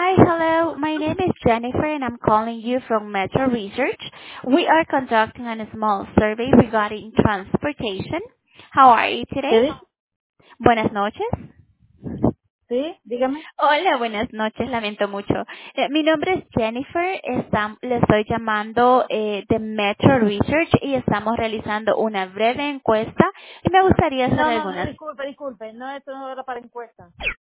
Hi, hello. My name is Jennifer and I'm calling you from Metro Research. We are conducting a small survey regarding transportation. How are you today? ¿Qué dice? Buenas noches. Sí, dígame. Hola, buenas noches, lamento mucho. Mi nombre es Jennifer, le estoy llamando de Metro Research y estamos realizando una breve encuesta y me gustaría hacer No, algunas. disculpe. No, esto no era para encuesta.